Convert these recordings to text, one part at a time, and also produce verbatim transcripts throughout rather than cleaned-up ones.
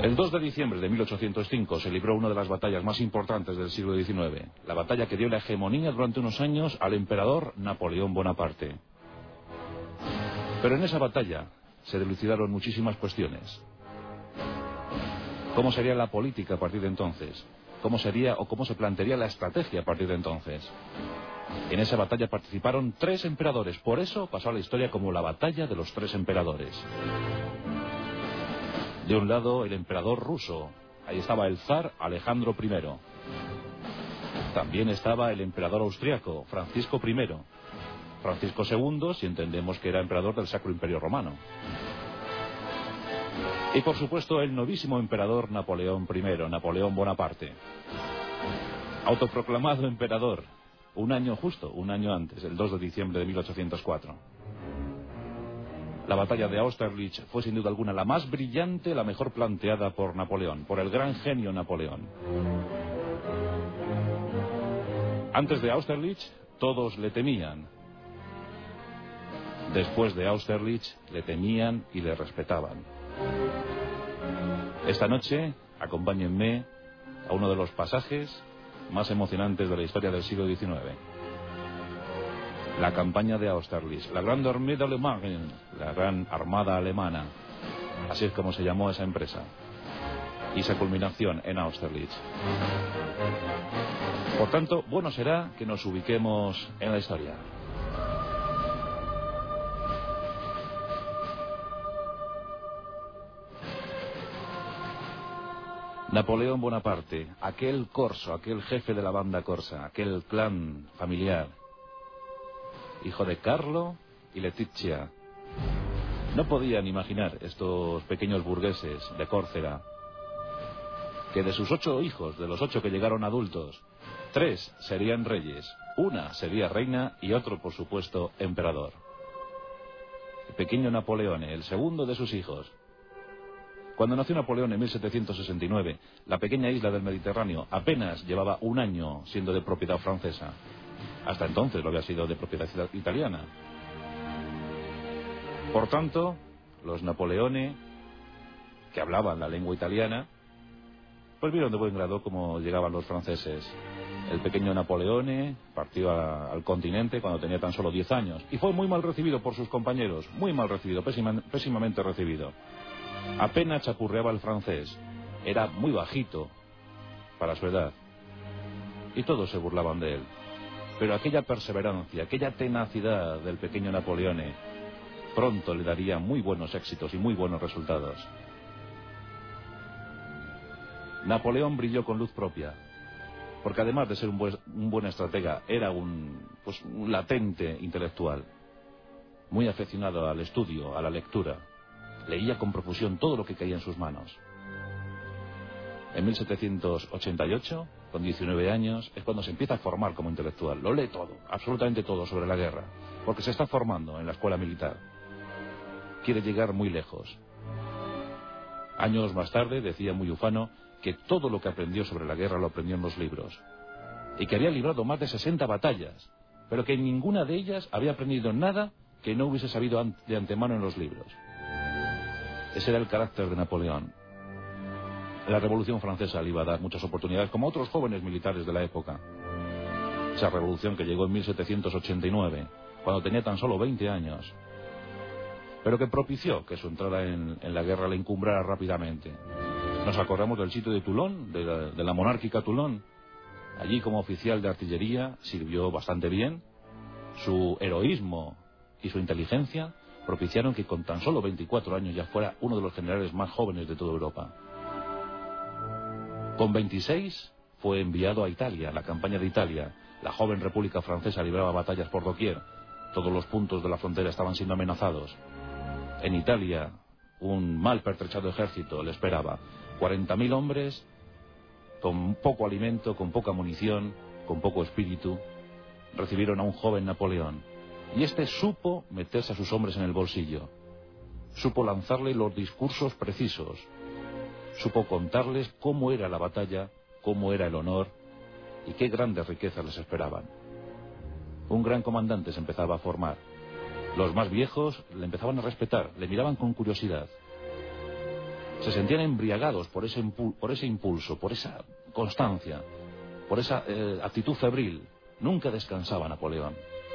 El dos de diciembre de mil ochocientos cinco se libró una de las batallas más importantes del siglo diecinueve, la batalla que dio la hegemonía durante unos años al emperador Napoleón Bonaparte. Pero en esa batalla se dilucidaron muchísimas cuestiones. ¿Cómo sería la política a partir de entonces? ¿Cómo sería o cómo se plantearía la estrategia a partir de entonces? En esa batalla participaron tres emperadores, por eso pasó a la historia como la batalla de los tres emperadores. De un lado, el emperador ruso. Ahí estaba el zar Alejandro primero. También estaba el emperador austriaco, Francisco primero. Francisco segundo, si entendemos que era emperador del Sacro Imperio Romano. Y por supuesto, el novísimo emperador Napoleón primero, Napoleón Bonaparte. Autoproclamado emperador, un año justo, un año antes, el dos de diciembre de mil ochocientos cuatro. La batalla de Austerlitz fue sin duda alguna la más brillante, la mejor planteada por Napoleón, por el gran genio Napoleón. Antes de Austerlitz, todos le temían. Después de Austerlitz, le temían y le respetaban. Esta noche, acompáñenme a uno de los pasajes más emocionantes de la historia del siglo diecinueve. La campaña de Austerlitz, la Grande Armée d'Allemagne, la Gran Armada Alemana. Así es como se llamó esa empresa. Y su culminación en Austerlitz. Por tanto, bueno será que nos ubiquemos en la historia. Napoleón Bonaparte, aquel corso, aquel jefe de la banda corsa, aquel clan familiar, hijo de Carlo y Letizia. No podían imaginar estos pequeños burgueses de Córcega que de sus ocho hijos, de los ocho que llegaron adultos, tres serían reyes, una sería reina y otro, por supuesto, emperador. El pequeño Napoleón, el segundo de sus hijos. Cuando nació Napoleón en mil setecientos sesenta y nueve, la pequeña isla del Mediterráneo apenas llevaba un año siendo de propiedad francesa. Hasta entonces lo había sido de propiedad italiana. Por tanto, los Napoleone, que hablaban la lengua italiana, pues vieron de buen grado cómo llegaban los franceses. El pequeño Napoleone partió a, al continente cuando tenía tan solo diez años y fue muy mal recibido por sus compañeros, muy mal recibido, pésima, pésimamente recibido. Apenas chapurreaba el francés, era muy bajito para su edad y todos se burlaban de él. Pero aquella perseverancia, aquella tenacidad del pequeño Napoleone pronto le daría muy buenos éxitos y muy buenos resultados. Napoleón brilló con luz propia, porque además de ser un buen, un buen estratega, era un, pues, un latente intelectual, muy aficionado al estudio, a la lectura. Leía con profusión todo lo que caía en sus manos. En mil setecientos ochenta y ocho, con diecinueve años, es cuando se empieza a formar como intelectual. Lo lee todo, absolutamente todo sobre la guerra, porque se está formando en la escuela militar. Quiere llegar muy lejos. Años más tarde decía muy ufano que todo lo que aprendió sobre la guerra lo aprendió en los libros, y que había librado más de sesenta batallas, pero que en ninguna de ellas había aprendido nada que no hubiese sabido de antemano en los libros. Ese era el carácter de Napoleón. La Revolución Francesa le iba a dar muchas oportunidades, como a otros jóvenes militares de la época. Esa revolución que llegó en mil setecientos ochenta y nueve, cuando tenía tan solo veinte años, pero que propició que su entrada en, en la guerra le encumbrara rápidamente. Nos acordamos del sitio de Toulon, de la, de la monárquica Toulon. Allí, como oficial de artillería, sirvió bastante bien. Su heroísmo y su inteligencia propiciaron que con tan solo veinticuatro años ya fuera uno de los generales más jóvenes de toda Europa. Con veintiséis fue enviado a Italia, a la campaña de Italia. La joven República Francesa libraba batallas por doquier. Todos los puntos de la frontera estaban siendo amenazados. En Italia, un mal pertrechado ejército le esperaba. cuarenta mil hombres, con poco alimento, con poca munición, con poco espíritu, recibieron a un joven Napoleón. Y este supo meterse a sus hombres en el bolsillo. Supo lanzarle los discursos precisos. Supo contarles cómo era la batalla, cómo era el honor y qué grandes riquezas les esperaban. Un gran comandante se empezaba a formar. Los más viejos le empezaban a respetar, le miraban con curiosidad. Se sentían embriagados por ese, por ese impulso, por esa constancia, por esa eh, actitud febril. Nunca descansaba Napoleón.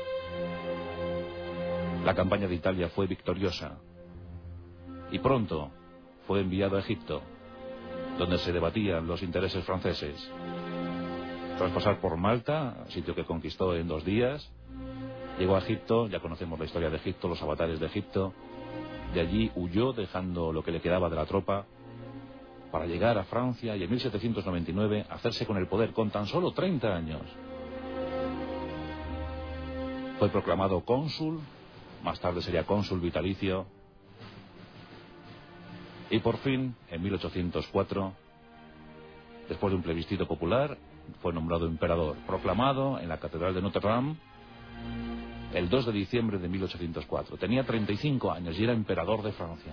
La campaña de Italia fue victoriosa y pronto fue enviado a Egipto, donde se debatían los intereses franceses. Tras pasar por Malta, sitio que conquistó en dos días, llegó a Egipto. Ya conocemos la historia de Egipto, los avatares de Egipto. De allí huyó dejando lo que le quedaba de la tropa para llegar a Francia y en mil setecientos noventa y nueve hacerse con el poder con tan solo treinta años. Fue proclamado cónsul, más tarde sería cónsul vitalicio, y por fin, en mil ochocientos cuatro, después de un plebiscito popular, fue nombrado emperador, proclamado en la Catedral de Notre Dame el dos de diciembre de mil ochocientos cuatro. Tenía treinta y cinco años y era emperador de Francia.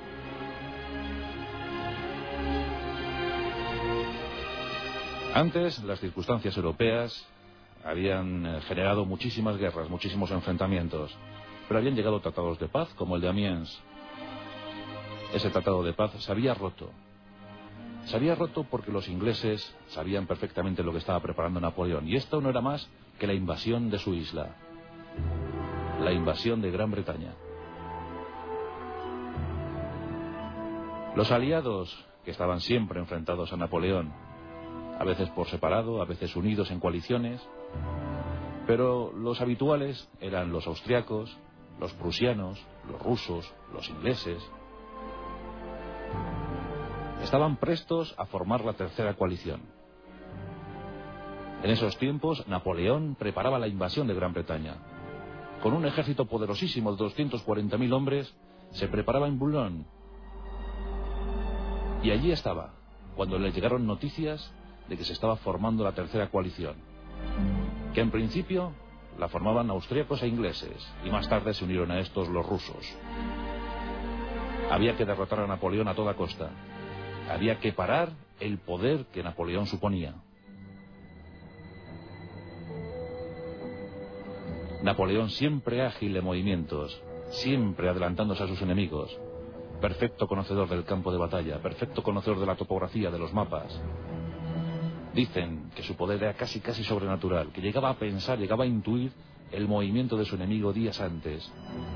Antes, las circunstancias europeas habían generado muchísimas guerras, muchísimos enfrentamientos, pero habían llegado tratados de paz como el de Amiens. Ese tratado de paz se había roto. Se había roto porque los ingleses sabían perfectamente lo que estaba preparando Napoleón, y esto no era más que la invasión de su isla, la invasión de Gran Bretaña. Los aliados, que estaban siempre enfrentados a Napoleón, a veces por separado, a veces unidos en coaliciones, pero los habituales eran los austriacos, los prusianos, los rusos, los ingleses. Estaban prestos a formar la tercera coalición. En esos tiempos, Napoleón preparaba la invasión de Gran Bretaña. Con un ejército poderosísimo de doscientos cuarenta mil hombres, se preparaba en Boulogne. Y allí estaba, cuando le llegaron noticias de que se estaba formando la tercera coalición, que en principio la formaban austríacos e ingleses, y más tarde se unieron a estos los rusos. Había que derrotar a Napoleón a toda costa. Había que parar el poder que Napoleón suponía. Napoleón siempre ágil en movimientos, siempre adelantándose a sus enemigos, perfecto conocedor del campo de batalla, perfecto conocedor de la topografía, de los mapas. Dicen que su poder era casi casi sobrenatural, que llegaba a pensar, llegaba a intuir el movimiento de su enemigo días antes.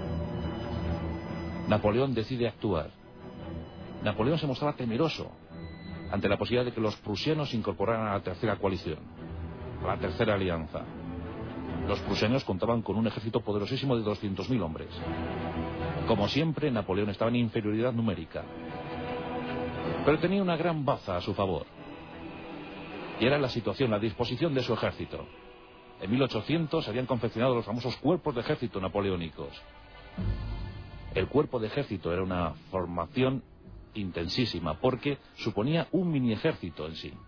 Napoleón decide actuar. Napoleón se mostraba temeroso ante la posibilidad de que los prusianos se incorporaran a la tercera coalición, a la tercera alianza. Los prusianos contaban con un ejército poderosísimo de doscientos mil hombres. Como siempre, Napoleón estaba en inferioridad numérica, pero tenía una gran baza a su favor, y era la situación, la disposición de su ejército. En mil ochocientos se habían confeccionado los famosos cuerpos de ejército napoleónicos. El cuerpo de ejército era una formación intensísima, porque suponía un mini ejército en sí.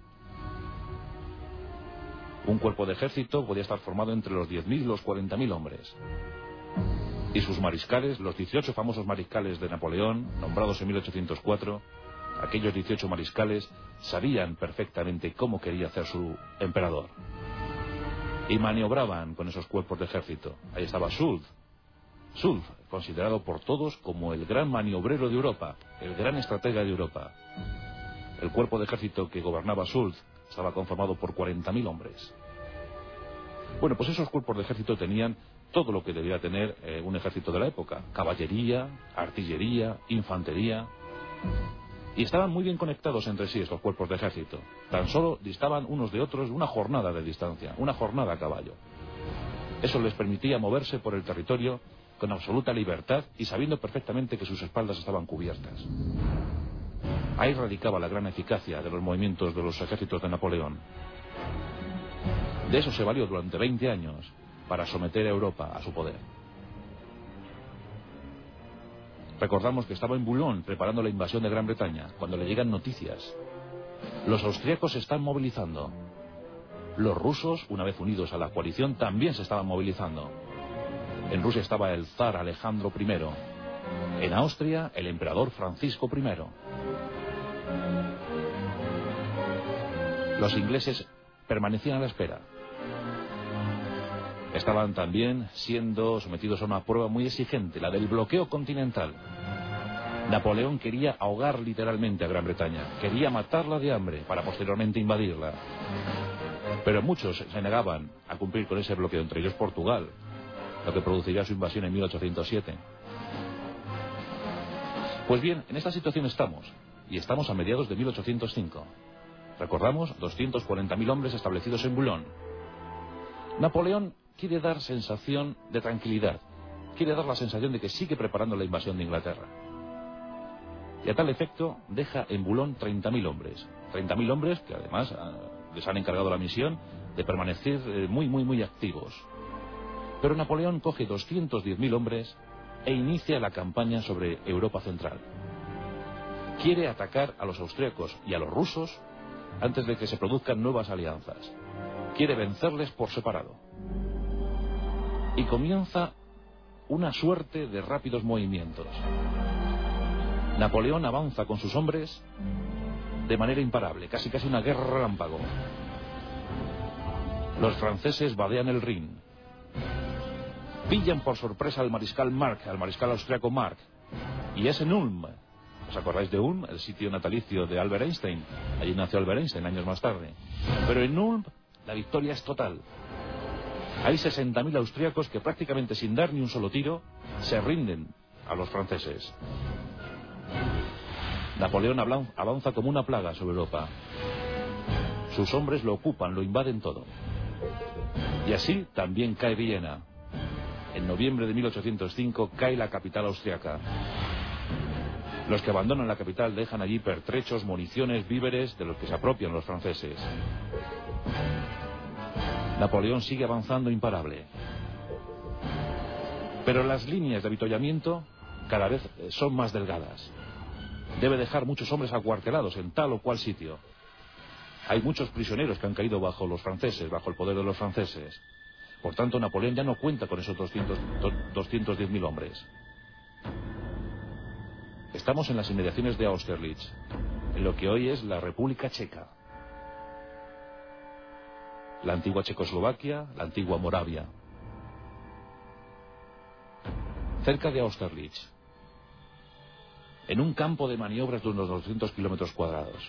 Un cuerpo de ejército podía estar formado entre los diez mil y los cuarenta mil hombres. Y sus mariscales, los dieciocho famosos mariscales de Napoleón, nombrados en mil ochocientos cuatro, aquellos dieciocho mariscales sabían perfectamente cómo quería hacer su emperador. Y maniobraban con esos cuerpos de ejército. Ahí estaba Soult. Soult, considerado por todos como el gran maniobrero de Europa, el gran estratega de Europa. El cuerpo de ejército que gobernaba Soult estaba conformado por cuarenta mil hombres. Bueno, pues esos cuerpos de ejército tenían todo lo que debía tener eh, un ejército de la época: caballería, artillería, infantería. Y estaban muy bien conectados entre sí estos cuerpos de ejército. Tan solo distaban unos de otros una jornada de distancia, una jornada a caballo. Eso les permitía moverse por el territorio con absoluta libertad y sabiendo perfectamente que sus espaldas estaban cubiertas. Ahí radicaba la gran eficacia de los movimientos de los ejércitos de Napoleón. De eso se valió durante veinte años para someter a Europa a su poder. Recordamos que estaba en Boulogne preparando la invasión de Gran Bretaña cuando le llegan noticias. Los austríacos se están movilizando. Los rusos, una vez unidos a la coalición, también se estaban movilizando. En Rusia estaba el zar Alejandro primero. En Austria, el emperador Francisco primero. Los ingleses permanecían a la espera. Estaban también siendo sometidos a una prueba muy exigente, la del bloqueo continental. Napoleón quería ahogar literalmente a Gran Bretaña, quería matarla de hambre para posteriormente invadirla. Pero muchos se negaban a cumplir con ese bloqueo, entre ellos Portugal, lo que produciría su invasión en mil ochocientos siete. Pues bien, en esta situación estamos, y estamos a mediados de mil ochocientos cinco. Recordamos, doscientos cuarenta mil hombres establecidos en Boulogne. Napoleón quiere dar sensación de tranquilidad, quiere dar la sensación de que sigue preparando la invasión de Inglaterra. Y a tal efecto deja en Boulogne treinta mil hombres. treinta mil hombres que además les han encargado la misión de permanecer muy, muy, muy activos. Pero Napoleón coge doscientos diez mil hombres e inicia la campaña sobre Europa Central. Quiere atacar a los austríacos y a los rusos antes de que se produzcan nuevas alianzas. Quiere vencerles por separado. Y comienza una suerte de rápidos movimientos. Napoleón avanza con sus hombres de manera imparable, casi casi una guerra relámpago. Los franceses vadean el Rin. Pillan por sorpresa al mariscal Mark, al mariscal austriaco Mark. Y es en Ulm. ¿Os acordáis de Ulm? El sitio natalicio de Albert Einstein. Allí nació Albert Einstein años más tarde. Pero en Ulm la victoria es total. Hay sesenta mil austriacos que prácticamente sin dar ni un solo tiro se rinden a los franceses. Napoleón avanza como una plaga sobre Europa. Sus hombres lo ocupan, lo invaden todo. Y así también cae Viena. En noviembre de mil ochocientos cinco cae la capital austriaca. Los que abandonan la capital dejan allí pertrechos, municiones, víveres de los que se apropian los franceses. Napoleón sigue avanzando imparable. Pero las líneas de avituallamiento cada vez son más delgadas. Debe dejar muchos hombres acuartelados en tal o cual sitio. Hay muchos prisioneros que han caído bajo los franceses, bajo el poder de los franceses. Por tanto, Napoleón ya no cuenta con esos doscientos diez mil hombres. Estamos en las inmediaciones de Austerlitz, en lo que hoy es la República Checa. La antigua Checoslovaquia, la antigua Moravia. Cerca de Austerlitz, en un campo de maniobras de unos doscientos kilómetros cuadrados.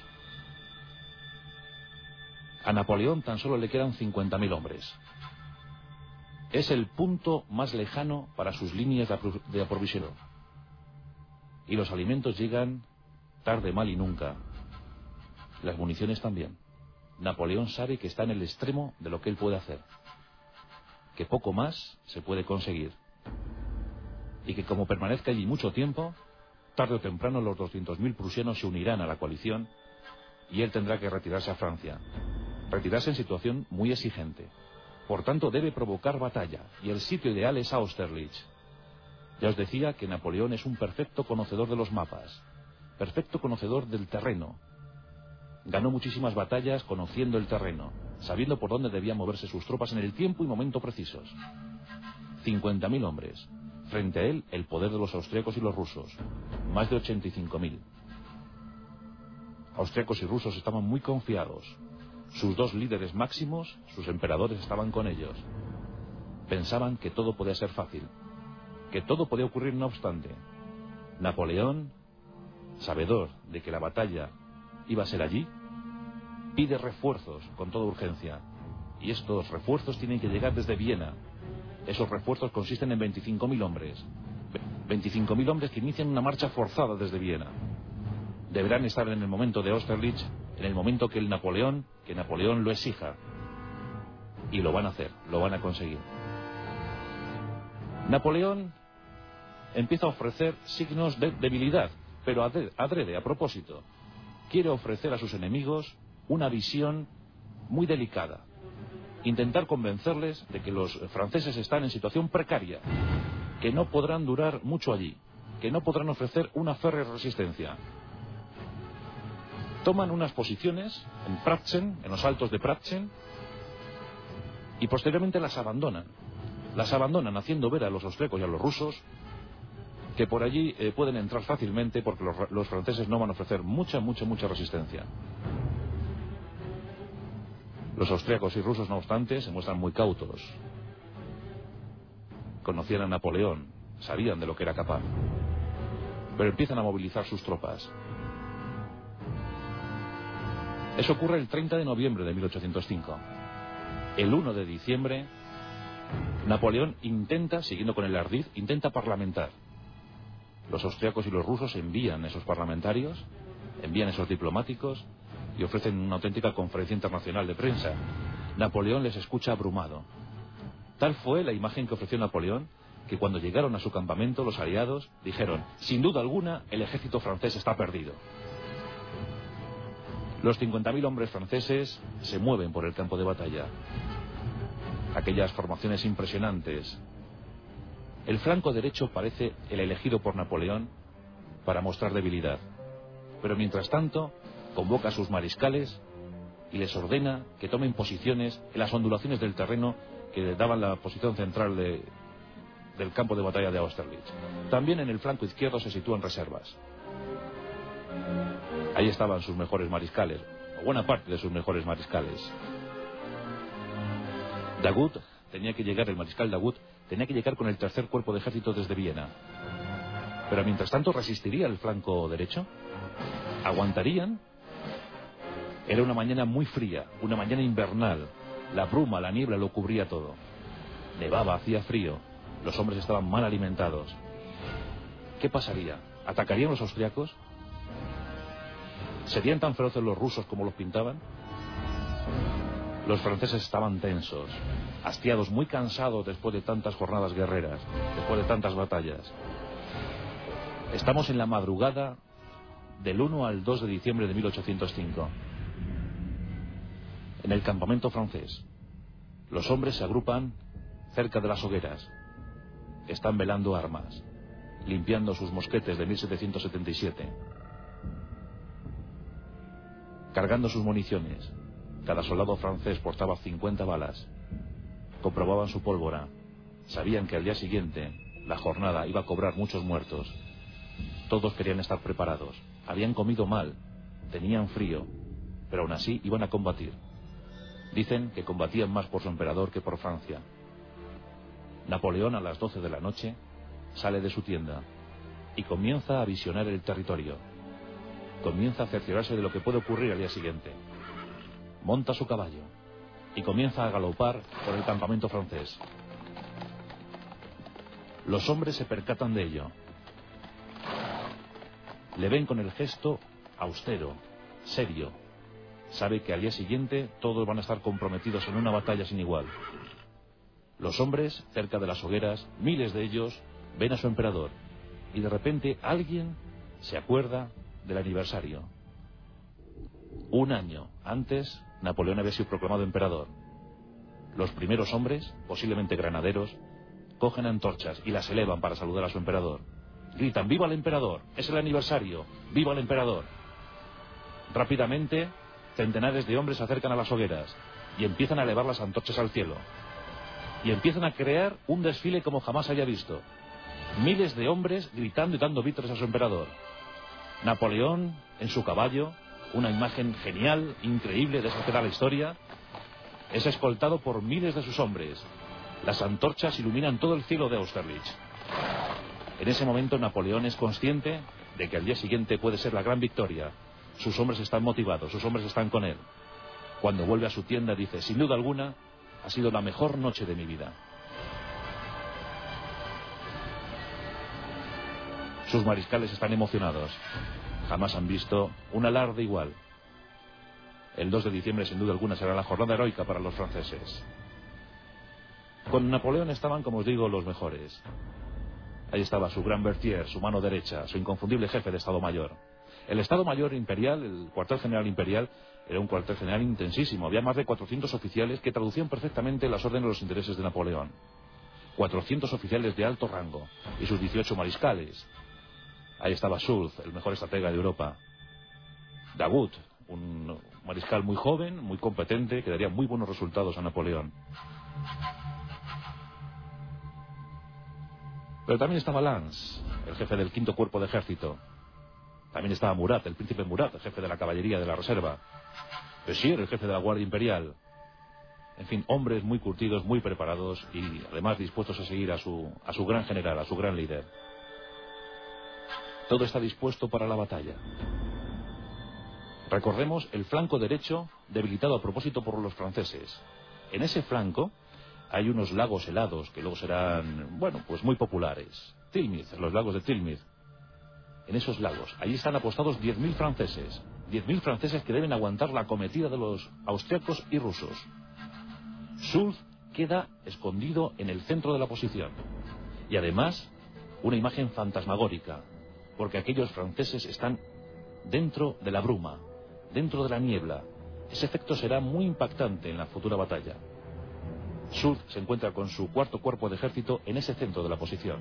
A Napoleón tan solo le quedan cincuenta mil hombres. Es el punto más lejano para sus líneas de aprovisionamiento. Y los alimentos llegan tarde, mal y nunca. Las municiones también. Napoleón sabe que está en el extremo de lo que él puede hacer. Que poco más se puede conseguir. Y que como permanezca allí mucho tiempo, tarde o temprano los doscientos mil prusianos se unirán a la coalición y él tendrá que retirarse a Francia. Retirarse en situación muy exigente. Por tanto, debe provocar batalla, y el sitio ideal es Austerlitz. Ya os decía que Napoleón es un perfecto conocedor de los mapas, perfecto conocedor del terreno. Ganó muchísimas batallas conociendo el terreno, sabiendo por dónde debían moverse sus tropas en el tiempo y momento precisos. cincuenta mil hombres. Frente a él, el poder de los austríacos y los rusos. Más de ochenta y cinco mil. Austríacos y rusos estaban muy confiados. Sus dos líderes máximos, sus emperadores, estaban con ellos. Pensaban que todo podía ser fácil, que todo podía ocurrir no obstante. Napoleón, sabedor de que la batalla iba a ser allí, pide refuerzos con toda urgencia. Y estos refuerzos tienen que llegar desde Viena. Esos refuerzos consisten en veinticinco mil hombres. veinticinco mil hombres que inician una marcha forzada desde Viena. Deberán estar en el momento de Austerlitz, en el momento que el Napoleón, que Napoleón lo exija. Y lo van a hacer, lo van a conseguir. Napoleón empieza a ofrecer signos de debilidad, pero adrede, a propósito. Quiere ofrecer a sus enemigos una visión muy delicada. Intentar convencerles de que los franceses están en situación precaria, que no podrán durar mucho allí, que no podrán ofrecer una férrea resistencia. Toman unas posiciones en Pratzen, en los altos de Pratzen, y posteriormente las abandonan. Las abandonan haciendo ver a los austríacos y a los rusos que por allí eh, pueden entrar fácilmente porque los, los franceses no van a ofrecer mucha, mucha, mucha resistencia. Los austríacos y rusos, no obstante, se muestran muy cautos. Conocían a Napoleón, sabían de lo que era capaz. pero empiezan a movilizar sus tropas. Eso ocurre el treinta de noviembre de mil ochocientos cinco. El uno de diciembre, Napoleón intenta, siguiendo con el ardid, intenta parlamentar. Los austriacos y los rusos envían esos parlamentarios, envían esos diplomáticos y ofrecen una auténtica conferencia internacional de prensa. Napoleón les escucha abrumado. Tal fue la imagen que ofreció Napoleón, que cuando llegaron a su campamento, los aliados dijeron: sin duda alguna, el ejército francés está perdido. Los cincuenta mil hombres franceses se mueven por el campo de batalla. Aquellas formaciones impresionantes. El flanco derecho parece el elegido por Napoleón para mostrar debilidad. Pero mientras tanto, convoca a sus mariscales y les ordena que tomen posiciones en las ondulaciones del terreno que daban la posición central de, del campo de batalla de Austerlitz. También en el flanco izquierdo se sitúan reservas. Ahí estaban sus mejores mariscales, o buena parte de sus mejores mariscales. Daoud tenía que llegar, el mariscal Daoud tenía que llegar con el tercer cuerpo de ejército desde Viena. Pero mientras tanto, ¿resistiría el flanco derecho? ¿Aguantarían? Era una mañana muy fría, una mañana invernal. La bruma, la niebla lo cubría todo. Nevaba, hacía frío. Los hombres estaban mal alimentados. ¿Qué pasaría? ¿Atacarían los austriacos? ¿Serían tan feroces los rusos como los pintaban? Los franceses estaban tensos, hastiados, muy cansados después de tantas jornadas guerreras, después de tantas batallas. Estamos en la madrugada del uno al dos de diciembre de mil ochocientos cinco. En el campamento francés, los hombres se agrupan cerca de las hogueras. Están velando armas, limpiando sus mosquetes de mil setecientos setenta y siete. Cargando sus municiones. Cada soldado francés portaba cincuenta balas. Comprobaban su pólvora. Sabían que al día siguiente la jornada iba a cobrar muchos muertos. Todos querían estar preparados. Habían comido mal, tenían frío, pero aún así iban a combatir. Dicen que combatían más por su emperador que por Francia. Napoleón, a las doce de la noche, sale de su tienda y comienza a visionar el territorio. Comienza a cerciorarse de lo que puede ocurrir al día siguiente. Monta su caballo y comienza a galopar por el campamento francés. Los hombres se percatan de ello. Le ven con el gesto austero, serio. Sabe que al día siguiente todos van a estar comprometidos en una batalla sin igual. Los hombres, cerca de las hogueras, miles de ellos, ven a su emperador. Y de repente alguien se acuerda del aniversario. Un año antes, Napoleón había sido proclamado emperador. Los primeros hombres, posiblemente granaderos, cogen antorchas y las elevan para saludar a su emperador. Gritan: ¡viva el emperador! ¡Es el aniversario! ¡Viva el emperador! Rápidamente, centenares de hombres se acercan a las hogueras y empiezan a elevar las antorchas al cielo. Y empiezan a crear un desfile como jamás haya visto. Miles de hombres gritando y dando vítores a su emperador. Napoleón, en su caballo, una imagen genial, increíble, de esa que da la historia, es escoltado por miles de sus hombres. Las antorchas iluminan todo el cielo de Austerlitz. En ese momento Napoleón es consciente de que al día siguiente puede ser la gran victoria. Sus hombres están motivados, sus hombres están con él. Cuando vuelve a su tienda dice: sin duda alguna, ha sido la mejor noche de mi vida. Sus mariscales están emocionados. Jamás han visto un alarde igual. El dos de diciembre, sin duda alguna, será la jornada heroica para los franceses. Con Napoleón estaban, como os digo, los mejores. Ahí estaba su gran Berthier, su mano derecha, su inconfundible jefe de Estado Mayor. El Estado Mayor Imperial, el cuartel general imperial, era un cuartel general intensísimo. Había más de cuatrocientos oficiales que traducían perfectamente las órdenes de los intereses de Napoleón. cuatrocientos oficiales de alto rango y sus dieciocho mariscales. Ahí estaba Soult, el mejor estratega de Europa. Daoud, un mariscal muy joven, muy competente, que daría muy buenos resultados a Napoleón. Pero también estaba Lance, el jefe del quinto cuerpo de ejército. También estaba Murat, el príncipe Murat, el jefe de la caballería de la reserva. Pessier, el jefe de la guardia imperial. En fin, hombres muy curtidos, muy preparados y además dispuestos a seguir a su, a su gran general, a su gran líder. Todo está dispuesto para la batalla. Recordemos el flanco derecho debilitado a propósito por los franceses. En ese flanco hay unos lagos helados que luego serán, bueno, pues muy populares. Tilmith, los lagos de Tilmith. En esos lagos, allí están apostados diez mil franceses. diez mil franceses que deben aguantar la acometida de los austriacos y rusos. Soult queda escondido en el centro de la posición. Y además, una imagen fantasmagórica, porque aquellos franceses están dentro de la bruma, dentro de la niebla. Ese efecto será muy impactante en la futura batalla. Soult se encuentra con su cuarto cuerpo de ejército en ese centro de la posición.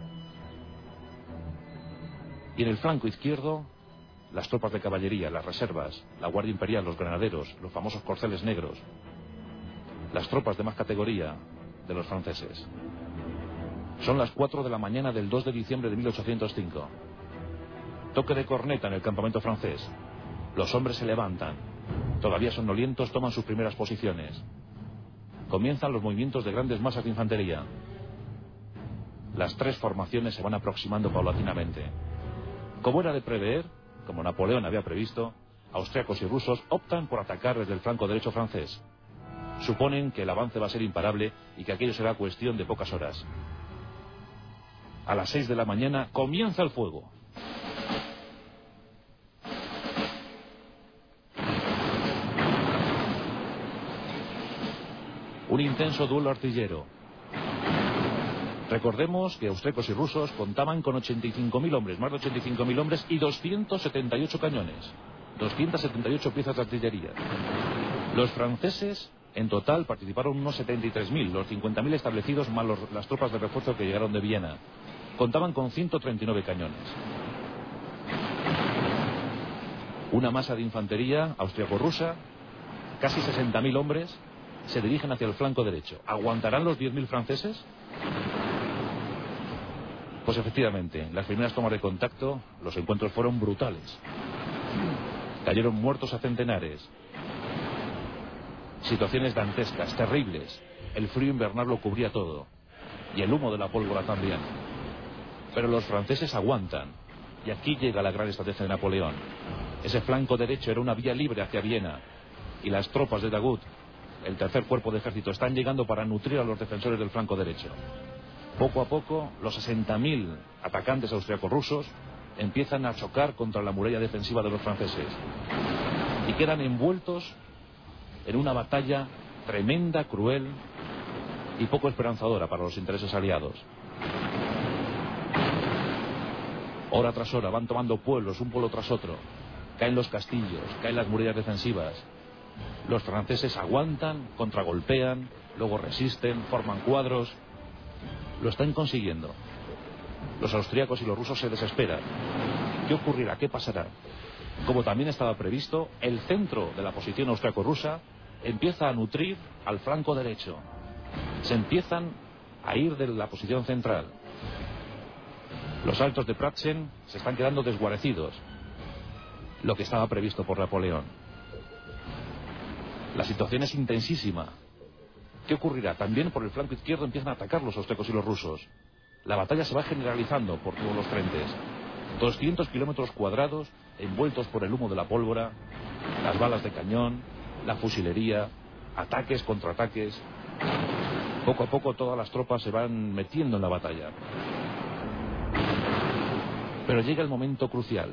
Y en el flanco izquierdo, las tropas de caballería, las reservas, la Guardia Imperial, los granaderos, los famosos corceles negros, las tropas de más categoría de los franceses. Son las cuatro de la mañana del dos de diciembre de mil ochocientos cinco. Toque de corneta en el campamento francés. Los hombres se levantan. Todavía somnolientos toman sus primeras posiciones. Comienzan los movimientos de grandes masas de infantería. Las tres formaciones se van aproximando paulatinamente. Como era de prever, como Napoleón había previsto, austriacos y rusos optan por atacar desde el flanco derecho francés. Suponen que el avance va a ser imparable y que aquello será cuestión de pocas horas. A las seis de la mañana comienza el fuego. Un intenso duelo artillero. Recordemos que austriacos y rusos contaban con ochenta y cinco mil hombres, más de ochenta y cinco mil hombres y doscientos setenta y ocho cañones, doscientas setenta y ocho piezas de artillería. Los franceses, en total, participaron unos setenta y tres mil, los cincuenta mil establecidos más los, las tropas de refuerzo que llegaron de Viena. Contaban con ciento treinta y nueve cañones. Una masa de infantería austriaco-rusa, casi sesenta mil hombres, se dirigen hacia el flanco derecho. ¿Aguantarán los diez mil franceses? Pues efectivamente, en las primeras tomas de contacto, los encuentros fueron brutales. Cayeron muertos a centenares. Situaciones dantescas, terribles. El frío invernal lo cubría todo. Y el humo de la pólvora también. Pero los franceses aguantan. Y aquí llega la gran estrategia de Napoleón. Ese flanco derecho era una vía libre hacia Viena. Y las tropas de Daoud, el tercer cuerpo de ejército, están llegando para nutrir a los defensores del flanco derecho. Poco a poco, los sesenta mil atacantes austriaco-rusos empiezan a chocar contra la muralla defensiva de los franceses. Y quedan envueltos en una batalla tremenda, cruel y poco esperanzadora para los intereses aliados. Hora tras hora van tomando pueblos, un pueblo tras otro. Caen los castillos, caen las murallas defensivas. Los franceses aguantan, contragolpean, luego resisten, forman cuadros. Lo están consiguiendo. Los austríacos y los rusos se desesperan. ¿Qué ocurrirá? ¿Qué pasará? Como también estaba previsto, el centro de la posición austriaco-rusa empieza a nutrir al flanco derecho. Se empiezan a ir de la posición central. Los altos de Pratzen se están quedando desguarecidos. Lo que estaba previsto por Napoleón. La situación es intensísima. ¿Qué ocurrirá? También por el flanco izquierdo empiezan a atacar los austriacos y los rusos. La batalla se va generalizando por todos los frentes. doscientos kilómetros cuadrados envueltos por el humo de la pólvora, las balas de cañón, la fusilería, ataques, contraataques. Poco a poco todas las tropas se van metiendo en la batalla. Pero llega el momento crucial.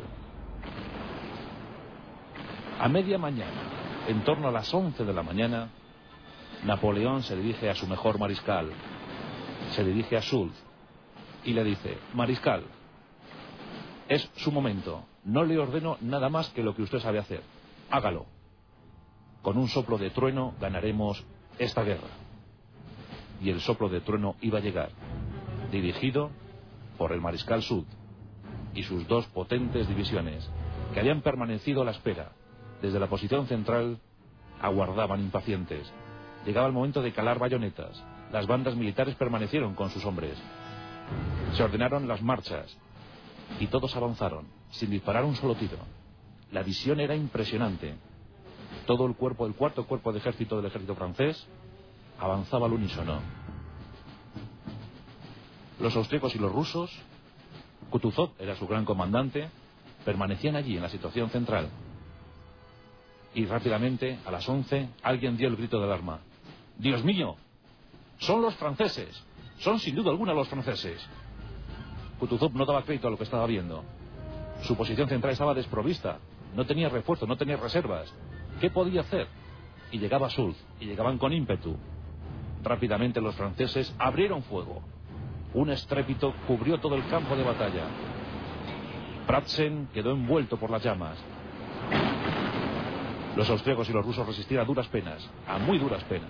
A media mañana, en torno a las once de la mañana, Napoleón se dirige a su mejor mariscal, se dirige a Soult y le dice: mariscal, es su momento, no le ordeno nada más que lo que usted sabe hacer, hágalo. Con un soplo de trueno ganaremos esta guerra. Y el soplo de trueno iba a llegar, dirigido por el mariscal Soult y sus dos potentes divisiones, que habían permanecido a la espera. Desde la posición central aguardaban impacientes. Llegaba el momento de calar bayonetas. Las bandas militares permanecieron con sus hombres. Se ordenaron las marchas y todos avanzaron, sin disparar un solo tiro. La visión era impresionante. Todo el cuerpo, el cuarto cuerpo de ejército del ejército francés avanzaba al unísono. Los austríacos y los rusos, Kutuzov era su gran comandante, permanecían allí en la situación central. Y rápidamente, a las once, alguien dio el grito de alarma. ¡Dios mío! ¡Son los franceses! ¡Son sin duda alguna los franceses! Kutuzov no daba crédito a lo que estaba viendo. Su posición central estaba desprovista. No tenía refuerzo, no tenía reservas. ¿Qué podía hacer? Y llegaba Soult, y llegaban con ímpetu. Rápidamente los franceses abrieron fuego. Un estrépito cubrió todo el campo de batalla. Pratzen quedó envuelto por las llamas. Los austríacos y los rusos resistían a duras penas, a muy duras penas.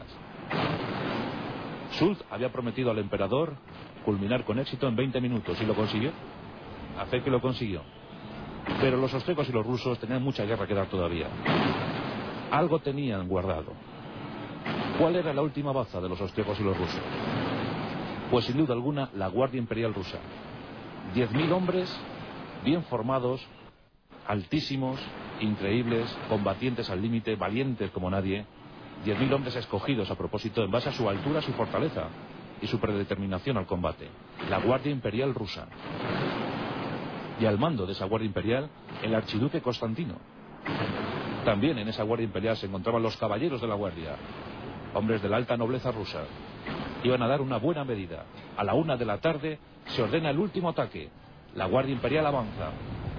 Soult había prometido al emperador culminar con éxito en veinte minutos, y lo consiguió. A fe que lo consiguió. Pero los austríacos y los rusos tenían mucha guerra que dar todavía. Algo tenían guardado. ¿Cuál era la última baza de los austríacos y los rusos? Pues sin duda alguna la Guardia Imperial rusa. Diez mil hombres bien formados, altísimos, increíbles, combatientes al límite, valientes como nadie. Diez mil hombres escogidos a propósito en base a su altura, su fortaleza y su predeterminación al combate. La Guardia Imperial rusa. Y al mando de esa Guardia Imperial, el archiduque Constantino. También en esa Guardia Imperial se encontraban los caballeros de la Guardia, hombres de la alta nobleza rusa. Iban a dar una buena medida. A la una de la tarde se ordena el último ataque. La Guardia Imperial avanza.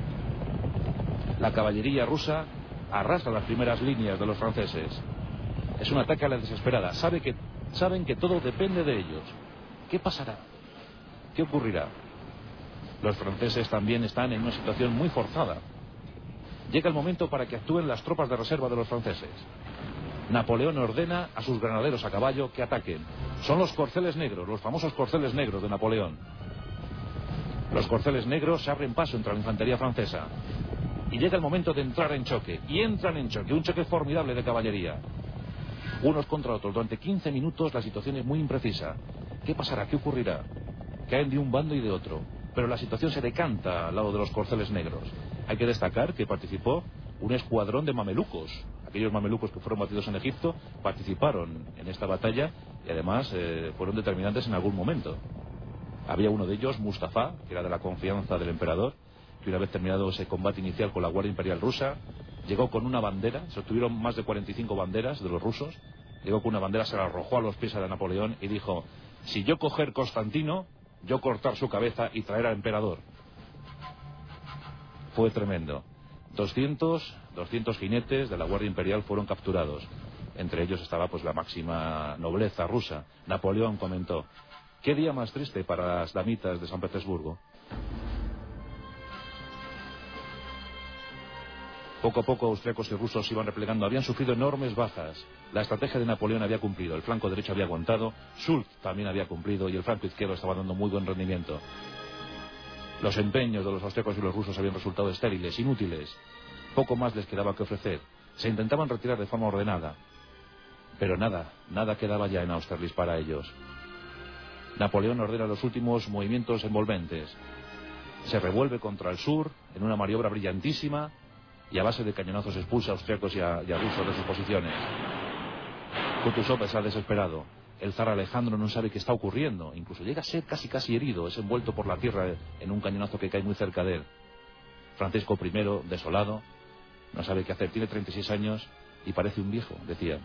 La caballería rusa arrastra las primeras líneas de los franceses. Es un ataque a la desesperada. Sabe que, saben que todo depende de ellos. ¿Qué pasará? ¿Qué ocurrirá? Los franceses también están en una situación muy forzada. Llega el momento para que actúen las tropas de reserva de los franceses. Napoleón ordena a sus granaderos a caballo que ataquen. Son los corceles negros, los famosos corceles negros de Napoleón. Los corceles negros se abren paso entre la infantería francesa. Y llega el momento de entrar en choque. Y entran en choque, un choque formidable de caballería. Unos contra otros. Durante quince minutos la situación es muy imprecisa. ¿Qué pasará? ¿Qué ocurrirá? Caen de un bando y de otro. Pero la situación se decanta al lado de los corceles negros. Hay que destacar que participó un escuadrón de mamelucos. Aquellos mamelucos que fueron batidos en Egipto participaron en esta batalla y además eh, fueron determinantes en algún momento. Había uno de ellos, Mustafa, que era de la confianza del emperador, que una vez terminado ese combate inicial con la Guardia Imperial rusa, llegó con una bandera, se obtuvieron más de cuarenta y cinco banderas de los rusos, llegó con una bandera, se la arrojó a los pies de Napoleón y dijo: si yo coger Constantino, yo cortar su cabeza y traer al emperador. Fue tremendo. doscientos, doscientos jinetes de la Guardia Imperial fueron capturados. Entre ellos estaba pues la máxima nobleza rusa. Napoleón comentó: ¿qué día más triste para las damitas de San Petersburgo? Poco a poco austriacos y rusos se iban replegando. Habían sufrido enormes bajas. La estrategia de Napoleón había cumplido. El flanco derecho había aguantado. Soult también había cumplido. Y el flanco izquierdo estaba dando muy buen rendimiento. Los empeños de los austriacos y los rusos habían resultado estériles, inútiles. Poco más les quedaba que ofrecer. Se intentaban retirar de forma ordenada. Pero nada, nada quedaba ya en Austerlitz para ellos. Napoleón ordena los últimos movimientos envolventes. Se revuelve contra el sur en una maniobra brillantísima y a base de cañonazos expulsa a austriacos y a, y a rusos de sus posiciones. Kutuzov está desesperado. El zar Alejandro no sabe qué está ocurriendo. Incluso llega a ser casi casi herido. Es envuelto por la tierra en un cañonazo que cae muy cerca de él. Francisco primero, desolado, no sabe qué hacer. Tiene treinta y seis años y parece un viejo, decían.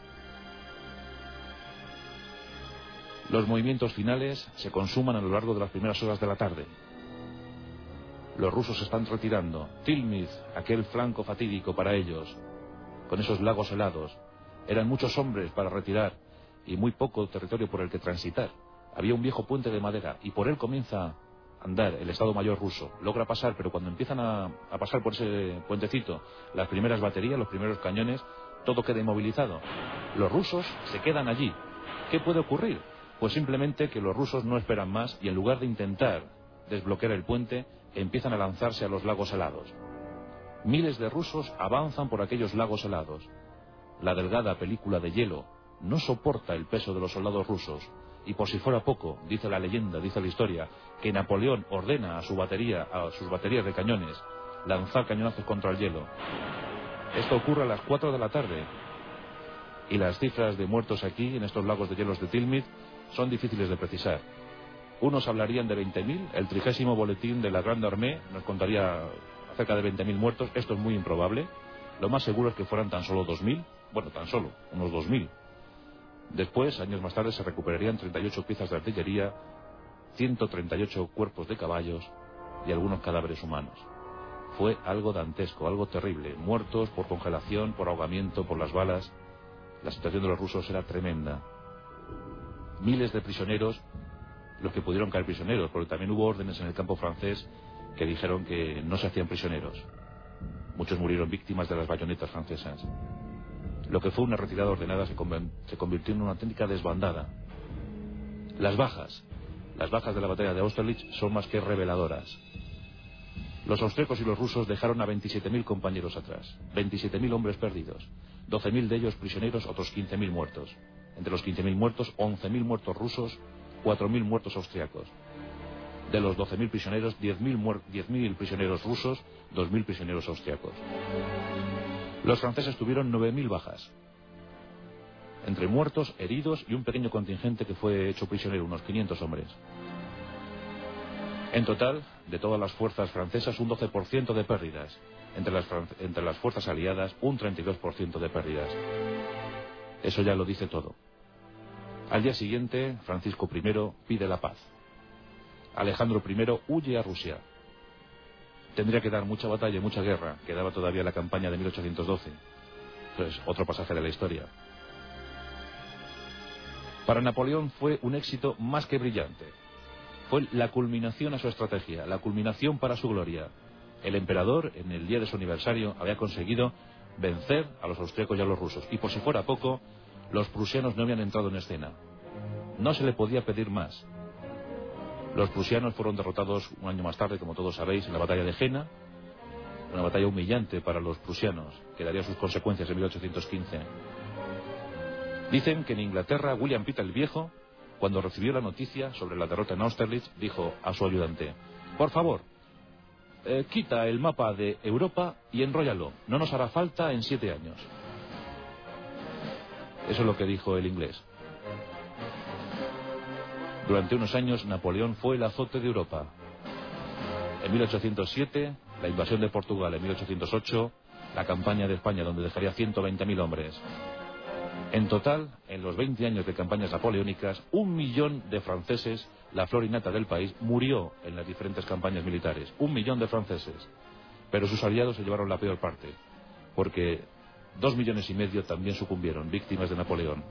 Los movimientos finales se consuman a lo largo de las primeras horas de la tarde. Los rusos se están retirando. Tilmith, aquel flanco fatídico para ellos, con esos lagos helados. Eran muchos hombres para retirar y muy poco territorio por el que transitar. Había un viejo puente de madera y por él comienza a andar el Estado Mayor ruso. Logra pasar, pero cuando empiezan a, a pasar por ese puentecito las primeras baterías, los primeros cañones, todo queda inmovilizado. Los rusos se quedan allí. ¿Qué puede ocurrir? Pues simplemente que los rusos no esperan más y en lugar de intentar desbloquear el puente, empiezan a lanzarse a los lagos helados. Miles de rusos avanzan por aquellos lagos helados. La delgada película de hielo no soporta el peso de los soldados rusos. Y por si fuera poco, dice la leyenda, dice la historia, que Napoleón ordena a su batería, a sus baterías de cañones, lanzar cañonazos contra el hielo. Esto ocurre a las cuatro de la tarde. Y las cifras de muertos aquí, en estos lagos de hielos de Tilmith, son difíciles de precisar. Unos hablarían de veinte mil, el trigésimo boletín de la Grande Armée nos contaría cerca de veinte mil muertos. Esto es muy improbable. Lo más seguro es que fueran tan solo dos mil, bueno, tan solo, unos dos mil. Después, años más tarde, se recuperarían treinta y ocho piezas de artillería, ciento treinta y ocho cuerpos de caballos y algunos cadáveres humanos. Fue algo dantesco, algo terrible. Muertos por congelación, por ahogamiento, por las balas. La situación de los rusos era tremenda. Miles de prisioneros, los que pudieron caer prisioneros, porque también hubo órdenes en el campo francés que dijeron que no se hacían prisioneros. Muchos murieron víctimas de las bayonetas francesas. Lo que fue una retirada ordenada se convirtió en una auténtica desbandada. Las bajas, las bajas de la batalla de Austerlitz son más que reveladoras. Los austríacos y los rusos dejaron a veintisiete mil compañeros atrás, veintisiete mil hombres perdidos, doce mil de ellos prisioneros, otros quince mil muertos. Entre los quince mil muertos, once mil muertos rusos, cuatro mil muertos austriacos. De los doce mil prisioneros, diez mil prisioneros rusos, dos mil prisioneros austriacos. Los franceses tuvieron nueve mil bajas, entre muertos, heridos y un pequeño contingente que fue hecho prisionero, unos quinientos hombres. En total, de todas las fuerzas francesas, un doce por ciento de pérdidas. Entre las, entre las fuerzas aliadas, un treinta y dos por ciento de pérdidas. Eso ya lo dice todo. Al día siguiente, Francisco primero pide la paz. Alejandro primero huye a Rusia. Tendría que dar mucha batalla y mucha guerra. Quedaba todavía la campaña de mil ochocientos doce. Pues otro pasaje de la historia. Para Napoleón fue un éxito más que brillante. Fue la culminación a su estrategia, la culminación para su gloria. El emperador, en el día de su aniversario, había conseguido vencer a los austríacos y a los rusos. Y por si fuera poco, los prusianos no habían entrado en escena. No se le podía pedir más. Los prusianos fueron derrotados un año más tarde, como todos sabéis, en la batalla de Jena. Una batalla humillante para los prusianos, que daría sus consecuencias en mil ochocientos quince. Dicen que en Inglaterra, William Pitt el Viejo, cuando recibió la noticia sobre la derrota en Austerlitz, dijo a su ayudante: por favor, eh, quita el mapa de Europa y enróllalo. No nos hará falta en siete años. Eso es lo que dijo el inglés. Durante unos años, Napoleón fue el azote de Europa. En mil ochocientos siete, la invasión de Portugal. En mil ochocientos ocho, la campaña de España, donde dejaría ciento veinte mil hombres. En total, en los veinte años de campañas napoleónicas, un millón de franceses, la flor y nata del país, murió en las diferentes campañas militares. Un millón de franceses. Pero sus aliados se llevaron la peor parte, porque dos millones y medio también sucumbieron, víctimas de Napoleón.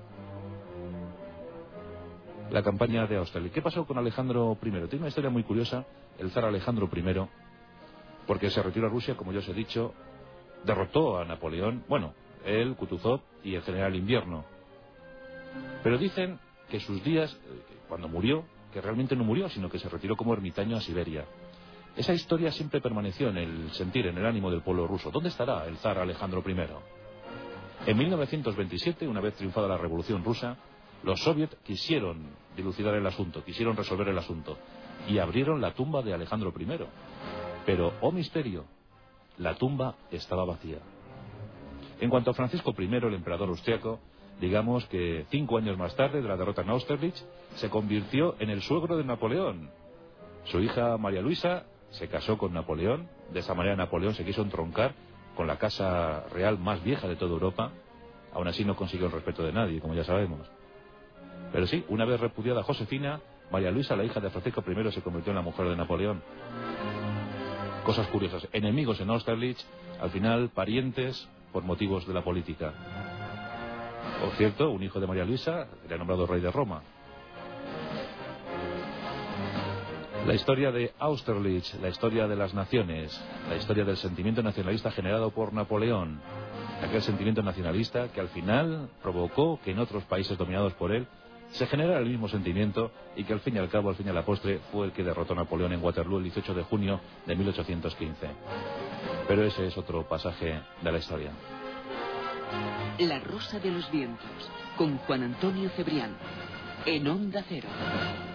La campaña de Austerlitz. ¿Qué pasó con Alejandro primero? Tiene una historia muy curiosa, el zar Alejandro primero, porque se retiró a Rusia, como ya os he dicho, derrotó a Napoleón, bueno, él, Kutuzov y el general Invierno. Pero dicen que sus días, cuando murió, que realmente no murió, sino que se retiró como ermitaño a Siberia. Esa historia siempre permaneció en el sentir, en el ánimo del pueblo ruso. ¿Dónde estará el zar Alejandro primero? En mil novecientos veintisiete, una vez triunfada la Revolución Rusa, los soviets quisieron dilucidar el asunto, quisieron resolver el asunto, y abrieron la tumba de Alejandro primero. Pero, oh misterio, la tumba estaba vacía. En cuanto a Francisco primero, el emperador austriaco, digamos que cinco años más tarde de la derrota en Austerlitz, se convirtió en el suegro de Napoleón. Su hija María Luisa se casó con Napoleón. De esa manera Napoleón se quiso entroncar con la casa real más vieja de toda Europa. Aún así no consiguió el respeto de nadie, como ya sabemos. Pero sí, una vez repudiada Josefina, María Luisa, la hija de Francisco primero, se convirtió en la mujer de Napoleón. Cosas curiosas. Enemigos en Austerlitz, al final parientes por motivos de la política. Por cierto, un hijo de María Luisa era nombrado rey de Roma. La historia de Austerlitz, la historia de las naciones, la historia del sentimiento nacionalista generado por Napoleón, aquel sentimiento nacionalista que al final provocó que en otros países dominados por él se generara el mismo sentimiento y que al fin y al cabo, al fin y a la postre, fue el que derrotó a Napoleón en Waterloo el dieciocho de junio de mil ochocientos quince. Pero ese es otro pasaje de la historia. La Rosa de los Vientos, con Juan Antonio Cebrián, en Onda Cero.